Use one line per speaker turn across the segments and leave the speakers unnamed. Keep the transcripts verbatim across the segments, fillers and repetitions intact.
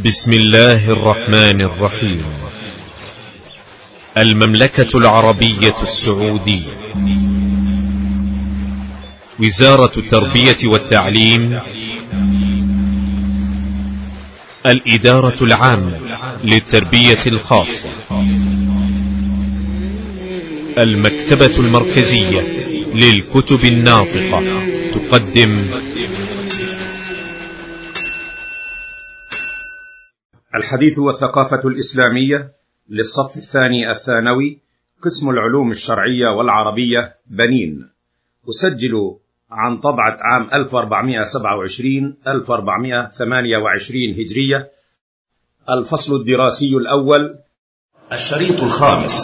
بسم الله الرحمن الرحيم. المملكة العربية السعودية، وزارة التربية والتعليم، الإدارة العامة للتربية الخاصة، المكتبة المركزية للكتب الناطقة تقدم
الحديث والثقافة الإسلامية للصف الثاني الثانوي، قسم العلوم الشرعية والعربية، بنين. أسجل عن طبعة عام ألف وأربعمائة وسبعة وعشرين ألف وأربعمائة وثمانية وعشرين هجرية. الفصل الدراسي الأول، الشريط الخامس،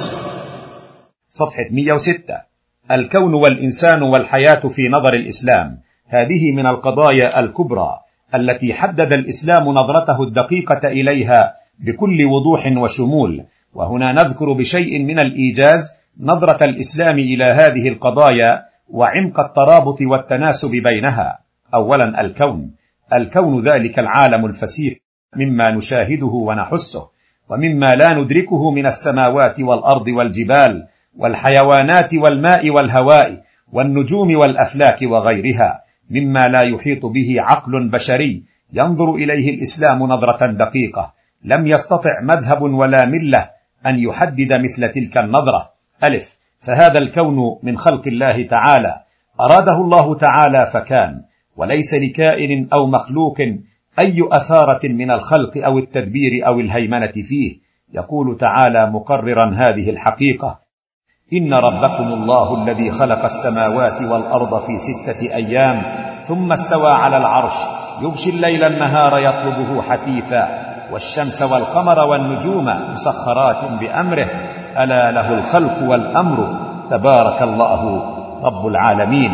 صفحة مئة وستة. الكون والإنسان والحياة في نظر الإسلام. هذه من القضايا الكبرى التي حدد الإسلام نظرته الدقيقة إليها بكل وضوح وشمول، وهنا نذكر بشيء من الإيجاز نظرة الإسلام إلى هذه القضايا وعمق الترابط والتناسب بينها. أولا، الكون. الكون ذلك العالم الفسيح مما نشاهده ونحسه، ومما لا ندركه من السماوات والأرض والجبال والحيوانات والماء والهواء والنجوم والأفلاك وغيرها، مما لا يحيط به عقل بشري ينظر إليه الإسلام نظرة دقيقة. لم يستطع مذهب ولا ملة أن يحدد مثل تلك النظرة. ألف، فهذا الكون من خلق الله تعالى، أراده الله تعالى فكان، وليس لكائن أو مخلوق أي أثارة من الخلق أو التدبير أو الهيمنة فيه. يقول تعالى مقررا هذه الحقيقة: إن ربكم الله الذي خلق السماوات والأرض في ستة أيام ثم استوى على العرش يغشي الليل النهار يطلبه حثيثا والشمس والقمر والنجوم مسخرات بأمره ألا له الخلق والأمر تبارك الله رب العالمين.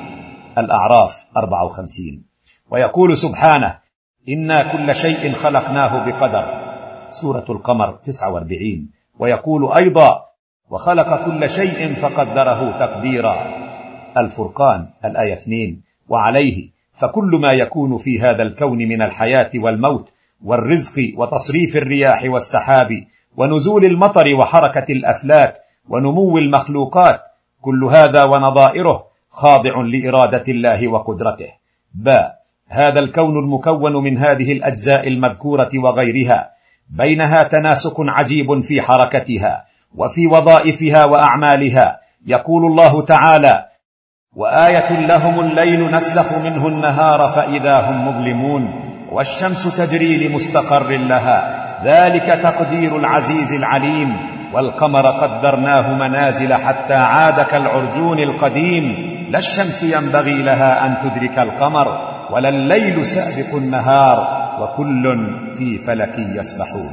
الأعراف أربعة وخمسين. ويقول سبحانه: إنا كل شيء خلقناه بقدر. سورة القمر تسعة وأربعين. ويقول أيضا: وخلق كل شيء فقدره تقديرا. الفرقان الآية اثنين. وعليه فكل ما يكون في هذا الكون من الحياة والموت والرزق وتصريف الرياح والسحاب ونزول المطر وحركة الأفلاك ونمو المخلوقات، كل هذا ونظائره خاضع لإرادة الله وقدرته. باء، هذا الكون المكون من هذه الأجزاء المذكورة وغيرها بينها تناسق عجيب في حركتها وفي وظائفها وأعمالها. يقول الله تعالى: وآية لهم الليل نسلخ منه النهار فإذا هم مظلمون والشمس تجري لمستقر لها ذلك تقدير العزيز العليم والقمر قدرناه منازل حتى عاد كالعرجون القديم لا الشمس ينبغي لها أن تدرك القمر ولا الليل سابق النهار وكل في فلك يسبحون.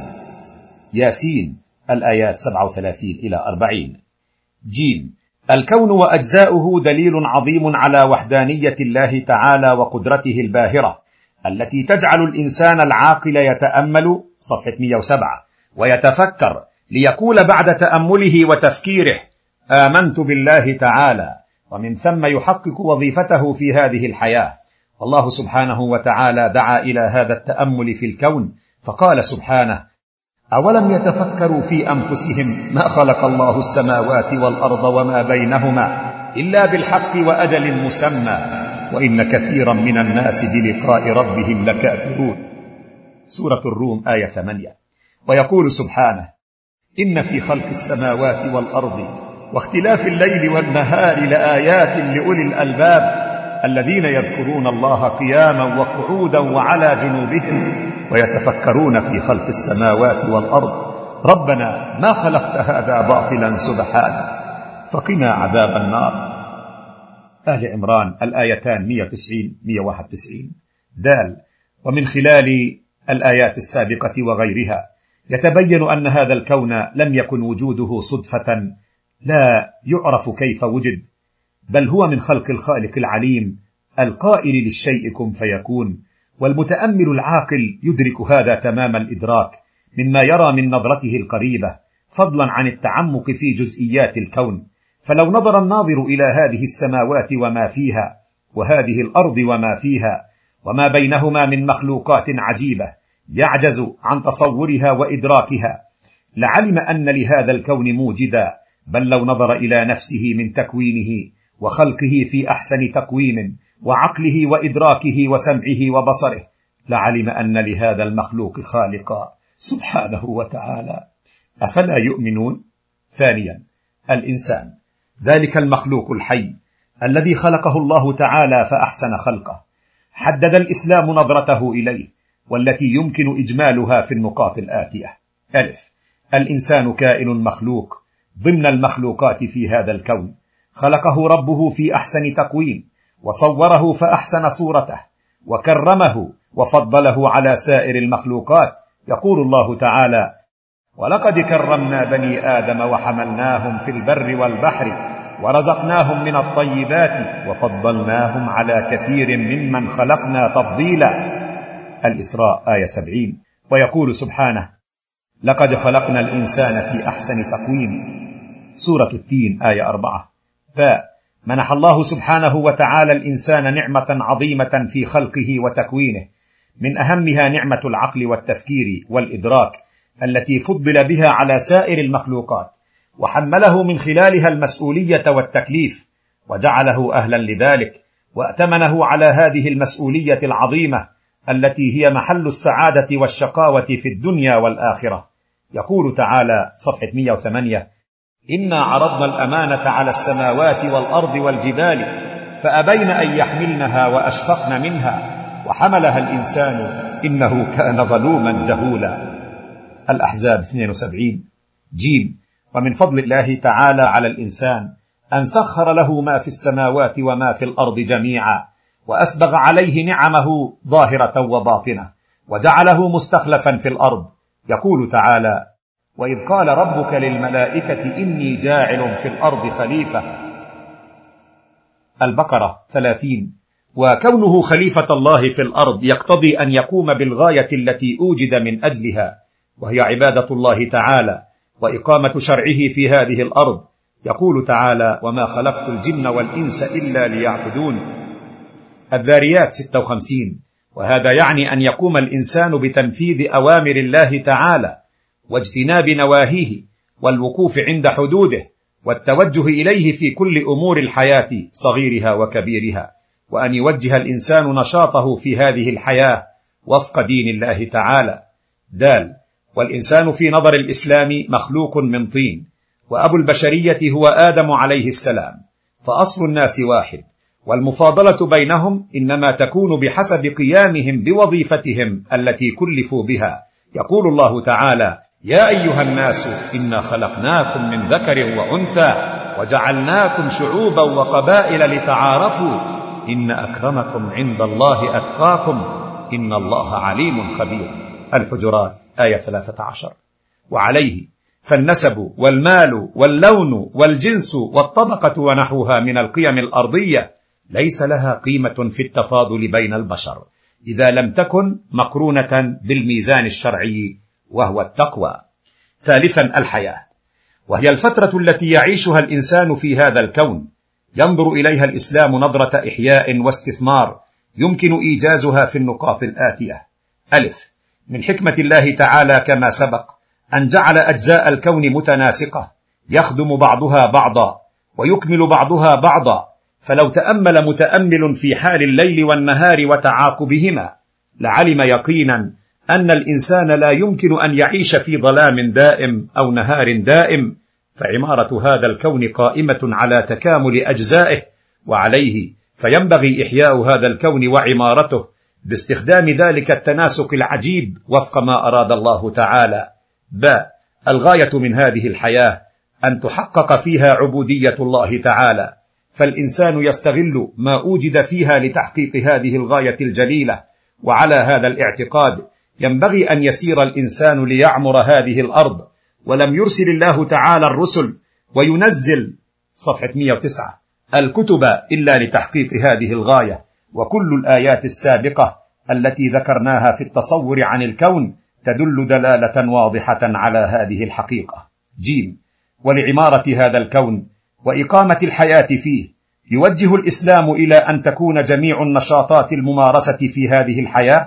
ياسين الآيات سبعة وثلاثين إلى أربعين. جيم، الكون وأجزاؤه دليل عظيم على وحدانية الله تعالى وقدرته الباهرة التي تجعل الإنسان العاقل يتأمل، صفحة مئة وسبعة، ويتفكر ليقول بعد تأمله وتفكيره: آمنت بالله تعالى، ومن ثم يحقق وظيفته في هذه الحياة. والله سبحانه وتعالى دعا إلى هذا التأمل في الكون فقال سبحانه: أولم يتفكروا في أنفسهم ما خلق الله السماوات والأرض وما بينهما إلا بالحق وأجل مسمى وإن كثيرا من الناس بلقاء ربهم لكافرون. سورة الروم آية ثمانية. ويقول سبحانه: إن في خلق السماوات والأرض واختلاف الليل والنهار لآيات لأولي الألباب الذين يذكرون الله قياما وقعودا وعلى جنوبهم ويتفكرون في خلق السماوات والأرض ربنا ما خلقت هذا باطلا سبحانك فقنا عذاب النار. آل عمران الآيتان مئة وتسعين مئة وواحد وتسعين. دال، ومن خلال الآيات السابقة وغيرها يتبين أن هذا الكون لم يكن وجوده صدفة لا يعرف كيف وجد، بل هو من خلق الخالق العليم القائل للشيء كن فيكون. والمتأمل العاقل يدرك هذا تمام الإدراك مما يرى من نظرته القريبة، فضلا عن التعمق في جزئيات الكون. فلو نظر الناظر إلى هذه السماوات وما فيها وهذه الأرض وما فيها وما بينهما من مخلوقات عجيبة
يعجز عن تصورها وإدراكها لعلم أن لهذا الكون موجدا، بل لو نظر إلى نفسه من تكوينه وخلقه في أحسن تقويم وعقله وإدراكه وسمعه وبصره لعلم أن لهذا المخلوق خالقا سبحانه وتعالى. أفلا يؤمنون؟ ثانيا، الإنسان، ذلك المخلوق الحي الذي خلقه الله تعالى فأحسن خلقه، حدد الإسلام نظرته إليه والتي يمكن إجمالها في النقاط الآتية. ألف، الإنسان كائن مخلوق ضمن المخلوقات في هذا الكون، خلقه ربه في أحسن تقويم وصوره فأحسن صورته وكرمه وفضله على سائر المخلوقات. يقول الله تعالى: ولقد كرمنا بني آدم وحملناهم في البر والبحر ورزقناهم من الطيبات وفضلناهم على كثير ممن خلقنا تفضيلا. الإسراء آية سبعين. ويقول سبحانه: لقد خلقنا الإنسان في أحسن تقويم. سورة التين آية أربعة. فمنح الله سبحانه وتعالى الإنسان نعمة عظيمة في خلقه وتكوينه، من أهمها نعمة العقل والتفكير والإدراك التي فضل بها على سائر المخلوقات، وحمله من خلالها المسؤولية والتكليف، وجعله أهلا لذلك، وأتمنه على هذه المسؤولية العظيمة التي هي محل السعادة والشقاوة في الدنيا والآخرة. يقول تعالى صفحة مئة وثمانية: إنا عرضنا الأمانة على السماوات والأرض والجبال فأبين أن يحملنها وأشفقن منها وحملها الإنسان إنه كان ظلوما جهولا. الأحزاب اثنين وسبعين. جيم. ومن فضل الله تعالى على الإنسان أن سخر له ما في السماوات وما في الأرض جميعا، وأسبغ عليه نعمه ظاهرة وباطنة، وجعله مستخلفا في الأرض. يقول تعالى: وإذ قال ربك للملائكة إني جاعل في الأرض خليفة. البقرة ثلاثين. وكونه خليفة الله في الأرض يقتضي أن يقوم بالغاية التي أوجد من أجلها، وهي عبادة الله تعالى وإقامة شرعه في هذه الأرض. يقول تعالى: وما خلقت الجن والإنس إلا ليعبدون. الذاريات ستة وخمسين. وهذا يعني أن يقوم الإنسان بتنفيذ أوامر الله تعالى واجتناب نواهيه والوقوف عند حدوده والتوجه إليه في كل أمور الحياة صغيرها وكبيرها، وأن يوجه الإنسان نشاطه في هذه الحياة وفق دين الله تعالى. دال. والإنسان في نظر الإسلام مخلوق من طين، وأبو البشرية هو آدم عليه السلام، فأصل الناس واحد، والمفاضلة بينهم إنما تكون بحسب قيامهم بوظيفتهم التي كلفوا بها. يقول الله تعالى: يا أيها الناس إنا خلقناكم من ذكر وأنثى وجعلناكم شعوبا وقبائل لتعارفوا إن أكرمكم عند الله أتقاكم إن الله عليم خبير. الحجرات آية ثلاثة عشر. وعليه فالنسب والمال واللون والجنس والطبقة ونحوها من القيم الأرضية ليس لها قيمة في التفاضل بين البشر إذا لم تكن مقرونة بالميزان الشرعي وهو التقوى. ثالثا، الحياة، وهي الفترة التي يعيشها الإنسان في هذا الكون، ينظر إليها الإسلام نظرة إحياء واستثمار يمكن إيجازها في النقاط الآتية. ألف، من حكمة الله تعالى كما سبق أن جعل أجزاء الكون متناسقة يخدم بعضها بعضا ويكمل بعضها بعضا، فلو تأمل متأمل في حال الليل والنهار وتعاقبهما لعلم يقينا أن الإنسان لا يمكن أن يعيش في ظلام دائم أو نهار دائم، فعمارة هذا الكون قائمة على تكامل أجزائه، وعليه فينبغي إحياء هذا الكون وعمارته باستخدام ذلك التناسق العجيب وفق ما أراد الله تعالى. باء، الغاية من هذه الحياة أن تحقق فيها عبودية الله تعالى، فالإنسان يستغل ما أوجد فيها لتحقيق هذه الغاية الجليلة، وعلى هذا الاعتقاد ينبغي أن يسير الإنسان ليعمر هذه الأرض، ولم يرسل الله تعالى الرسل وينزل صفحة مئة وتسعة الكتب إلا لتحقيق هذه الغاية، وكل الآيات السابقة التي ذكرناها في التصور عن الكون تدل دلالة واضحة على هذه الحقيقة. جيم، ولعمارة هذا الكون وإقامة الحياة فيه يوجه الإسلام إلى أن تكون جميع النشاطات الممارسة في هذه الحياة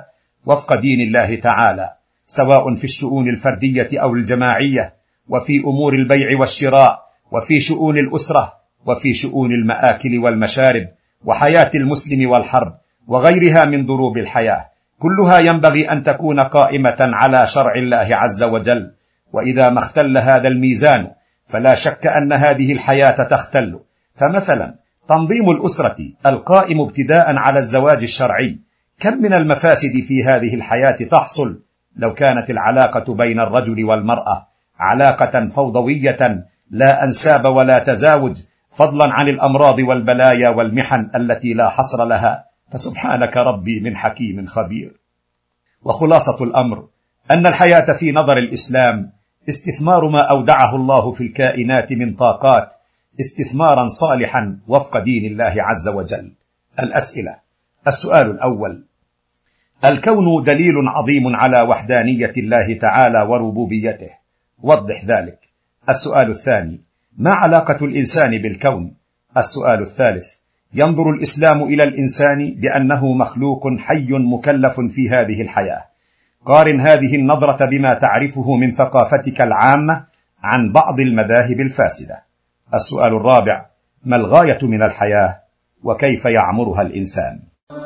وفق دين الله تعالى، سواء في الشؤون الفردية أو الجماعية، وفي أمور البيع والشراء، وفي شؤون الأسرة، وفي شؤون المآكل والمشارب، وحياة المسلم والحرب، وغيرها من ضروب الحياة، كلها ينبغي أن تكون قائمة على شرع الله عز وجل. وإذا ما اختل هذا الميزان فلا شك أن هذه الحياة تختل. فمثلا تنظيم الأسرة القائم ابتداء على الزواج الشرعي، كم من المفاسد في هذه الحياة تحصل لو كانت العلاقة بين الرجل والمرأة علاقة فوضوية لا أنساب ولا تزاوج، فضلا عن الأمراض والبلايا والمحن التي لا حصر لها، فسبحانك ربي من حكيم خبير. وخلاصة الأمر أن الحياة في نظر الإسلام استثمار ما أودعه الله في الكائنات من طاقات، استثمارا صالحا وفق دين الله عز وجل. الأسئلة: السؤال الأول: الكون دليل عظيم على وحدانية الله تعالى وربوبيته، وضح ذلك. السؤال الثاني: ما علاقة الإنسان بالكون؟ السؤال الثالث: ينظر الإسلام إلى الإنسان بأنه مخلوق حي مكلف في هذه الحياة. قارن هذه النظرة بما تعرفه من ثقافتك العامة عن بعض المذاهب الفاسدة. السؤال الرابع: ما الغاية من الحياة وكيف يعمرها الإنسان؟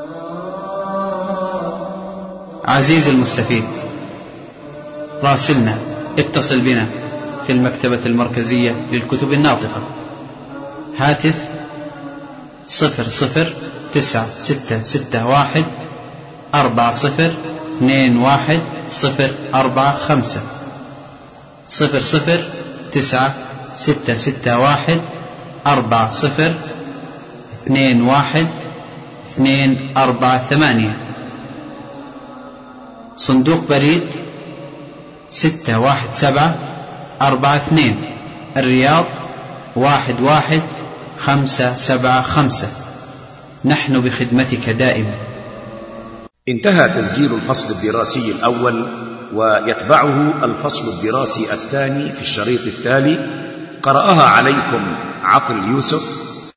عزيزي المستفيد، راسلنا، اتصل بنا في المكتبة المركزية للكتب الناطقة، هاتف صفر صفر تسعة ستة ستة واحد أربعة صفر اثنين واحد صفر أربعة خمسة، صفر صفر تسعة ستة ستة واحد أربعة صفر اثنين واحد اثنين أربعة ثمانية، صندوق بريد ستة واحد سبعة أربعة اثنين، الرياض واحد واحد خمسة سبعة خمسة. نحن بخدمتك دائما.
انتهى تسجيل الفصل الدراسي الأول، ويتبعه الفصل الدراسي الثاني في الشريط التالي. قرأها عليكم عقل يوسف،